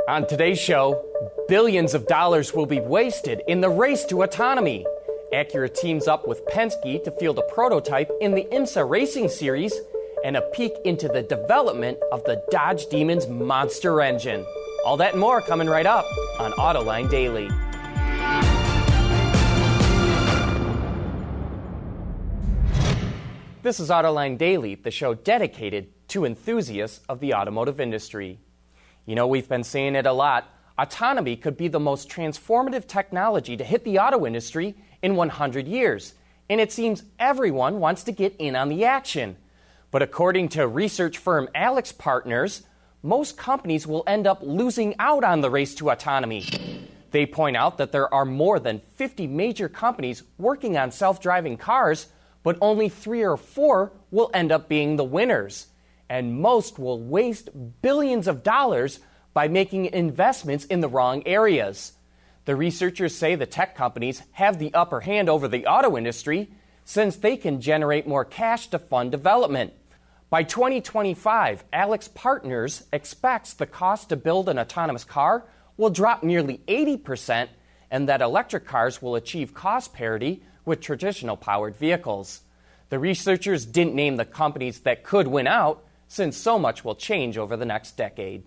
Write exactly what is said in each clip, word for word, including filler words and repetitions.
On today's show, billions of dollars will be wasted in the race to autonomy. Acura teams up with Penske to field a prototype in the IMSA Racing Series, and a peek into the development of the Dodge Demon's monster engine. All that and more coming right up on Autoline Daily. This is Autoline Daily, the show dedicated to enthusiasts of the automotive industry. You know, we've been saying it a lot. Autonomy could be the most transformative technology to hit the auto industry in one hundred years. And it seems everyone wants to get in on the action. But according to research firm AlixPartners, most companies will end up losing out on the race to autonomy. They point out that there are more than fifty major companies working on self-driving cars, but only three or four will end up being the winners. And most will waste billions of dollars by making investments in the wrong areas. The researchers say the tech companies have the upper hand over the auto industry since they can generate more cash to fund development. By twenty twenty-five, AlixPartners expects the cost to build an autonomous car will drop nearly eighty percent and that electric cars will achieve cost parity with traditional powered vehicles. The researchers didn't name the companies that could win out, since so much will change over the next decade.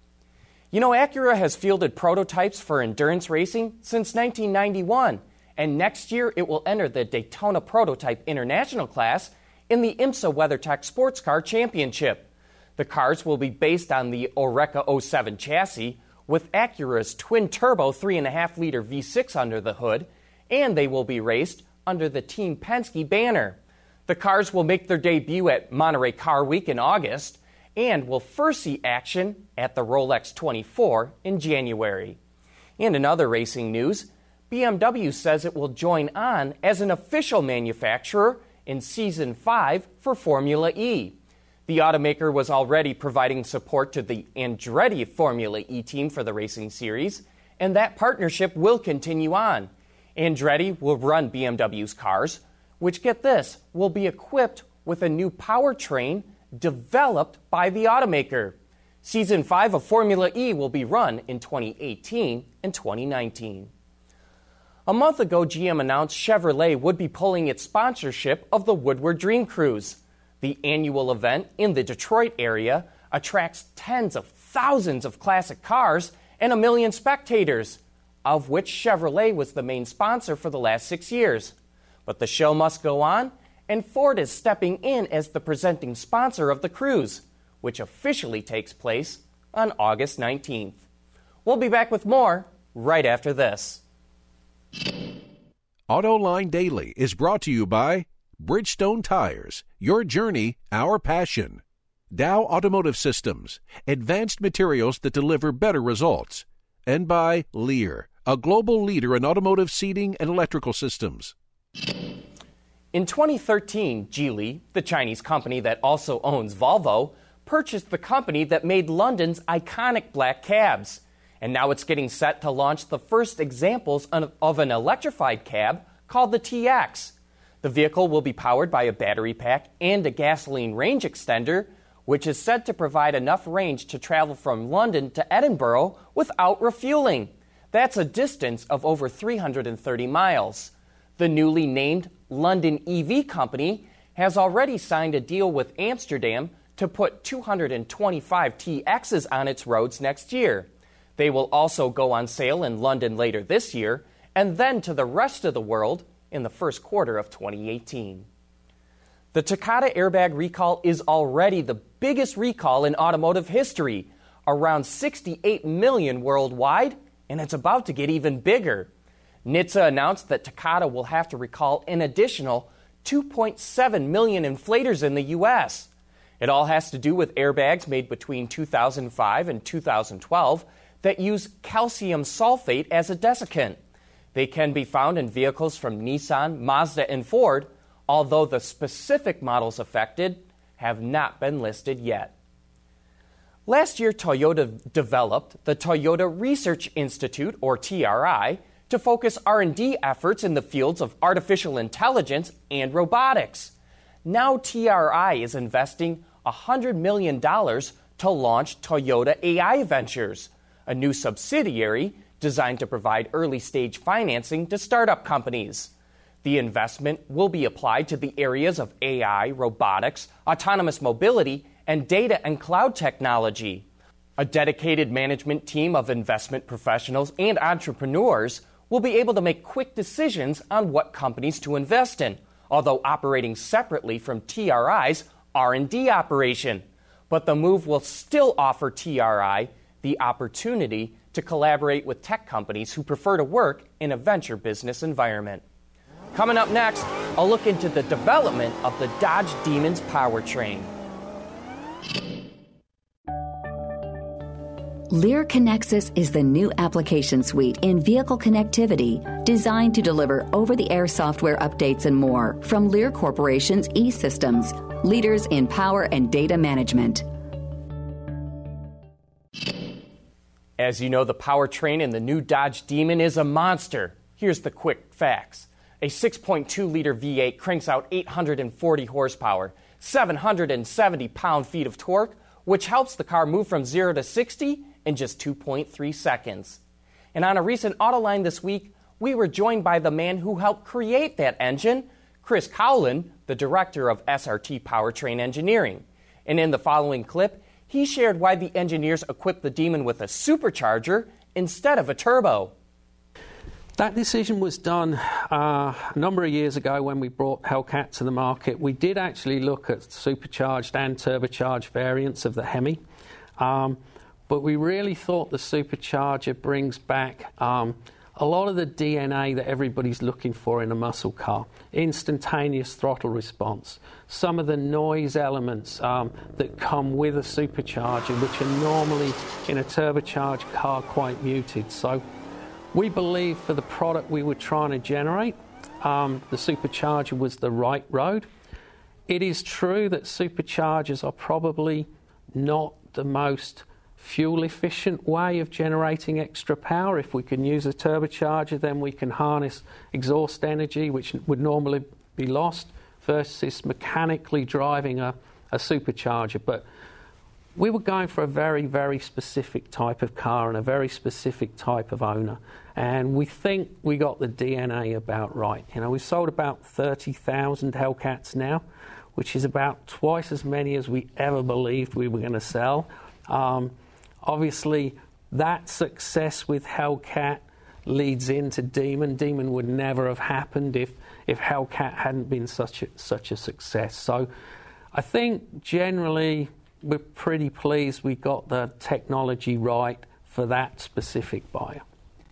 You know, Acura has fielded prototypes for endurance racing since nineteen ninety-one, and next year it will enter the Daytona Prototype International class in the IMSA WeatherTech Sports Car Championship. The cars will be based on the Oreca oh seven chassis with Acura's twin-turbo three point five liter V six under the hood, and they will be raced under the Team Penske banner. The cars will make their debut at Monterey Car Week in August and will first see action at the Rolex twenty-four in January. And in other racing news, B M W says it will join on as an official manufacturer in Season five for Formula E. The automaker was already providing support to the Andretti Formula E team for the racing series, and that partnership will continue on. Andretti will run B M W's cars, which, get this, will be equipped with a new powertrain developed by the automaker. Season five of Formula E will be run in twenty eighteen and twenty nineteen. A month ago, G M announced Chevrolet would be pulling its sponsorship of the Woodward Dream Cruise. The annual event in the Detroit area attracts tens of thousands of classic cars and a million spectators, of which Chevrolet was the main sponsor for the last six years. But the show must go on, and Ford is stepping in as the presenting sponsor of the cruise, which officially takes place on August nineteenth. We'll be back with more right after this. Autoline Daily is brought to you by Bridgestone Tires, your journey, our passion. Dow Automotive Systems, advanced materials that deliver better results. And by Lear, a global leader in automotive seating and electrical systems. In twenty thirteen, Geely, the Chinese company that also owns Volvo, purchased the company that made London's iconic black cabs. And now it's getting set to launch the first examples of an electrified cab called the T X. The vehicle will be powered by a battery pack and a gasoline range extender, which is said to provide enough range to travel from London to Edinburgh without refueling. That's a distance of over three hundred thirty miles. The newly named London E V company has already signed a deal with Amsterdam to put two hundred twenty-five T Xs on its roads next year. They will also go on sale in London later this year, and then to the rest of the world in the first quarter of twenty eighteen. The Takata airbag recall is already the biggest recall in automotive history, around sixty-eight million worldwide, and it's about to get even bigger. N H T S A announced that Takata will have to recall an additional two point seven million inflators in the U S. It all has to do with airbags made between two thousand five and two thousand twelve that use calcium sulfate as a desiccant. They can be found in vehicles from Nissan, Mazda, and Ford, although the specific models affected have not been listed yet. Last year, Toyota developed the Toyota Research Institute, or T R I, to focus R and D efforts in the fields of artificial intelligence and robotics. Now T R I is investing one hundred million dollars to launch Toyota A I Ventures, a new subsidiary designed to provide early-stage financing to startup companies. The investment will be applied to the areas of A I, robotics, autonomous mobility, and data and cloud technology. A dedicated management team of investment professionals and entrepreneurs will be able to make quick decisions on what companies to invest in, although operating separately from T R I's R and D operation. But the move will still offer T R I the opportunity to collaborate with tech companies who prefer to work in a venture business environment. Coming up next, I'll look into the development of the Dodge Demon's powertrain. Lear Connexus is the new application suite in vehicle connectivity designed to deliver over-the-air software updates and more from Lear Corporation's E-Systems, leaders in power and data management. As you know, the powertrain in the new Dodge Demon is a monster. Here's the quick facts. A six point two liter V eight cranks out eight hundred forty horsepower, seven hundred seventy pound-feet of torque, which helps the car move from zero to sixty in just two point three seconds. And on a recent Autoline this week, we were joined by the man who helped create that engine, Chris Cowlin, the director of S R T Powertrain Engineering. And in the following clip, he shared why the engineers equipped the Demon with a supercharger instead of a turbo. That decision was done uh, a number of years ago when we brought Hellcat to the market. We did actually look at supercharged and turbocharged variants of the Hemi, um, but we really thought the supercharger brings back um, a lot of the D N A that everybody's looking for in a muscle car. Instantaneous throttle response, some of the noise elements um, that come with a supercharger, which are normally in a turbocharged car quite muted. So we believe for the product we were trying to generate, um, the supercharger was the right road. It is true that superchargers are probably not the most fuel-efficient way of generating extra power. If we can use a turbocharger, then we can harness exhaust energy, which would normally be lost, versus mechanically driving a, a supercharger. But we were going for a very, very specific type of car and a very specific type of owner. And we think we got the D N A about right. You know, we've sold about thirty thousand Hellcats now, which is about twice as many as we ever believed we were going to sell. Um, obviously, that success with Hellcat leads into Demon. Demon would never have happened if, if Hellcat hadn't been such a, such a success. So I think generally we're pretty pleased we got the technology right for that specific buyer.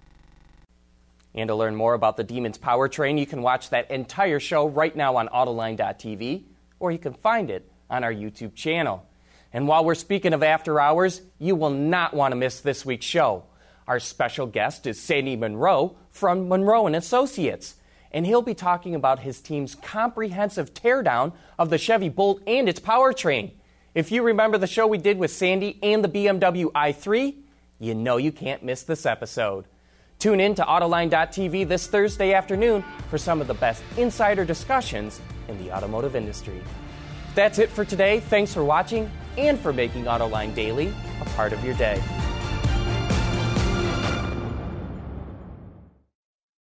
And to learn more about the Demon's powertrain, you can watch that entire show right now on Autoline dot T V, or you can find it on our YouTube channel. And while we're speaking of after hours, you will not want to miss this week's show. Our special guest is Sandy Monroe from Monroe and Associates, and he'll be talking about his team's comprehensive teardown of the Chevy Bolt and its powertrain. If you remember the show we did with Sandy and the B M W i three, you know you can't miss this episode. Tune in to Autoline dot T V this Thursday afternoon for some of the best insider discussions in the automotive industry. That's it for today. Thanks for watching and for making Autoline Daily a part of your day.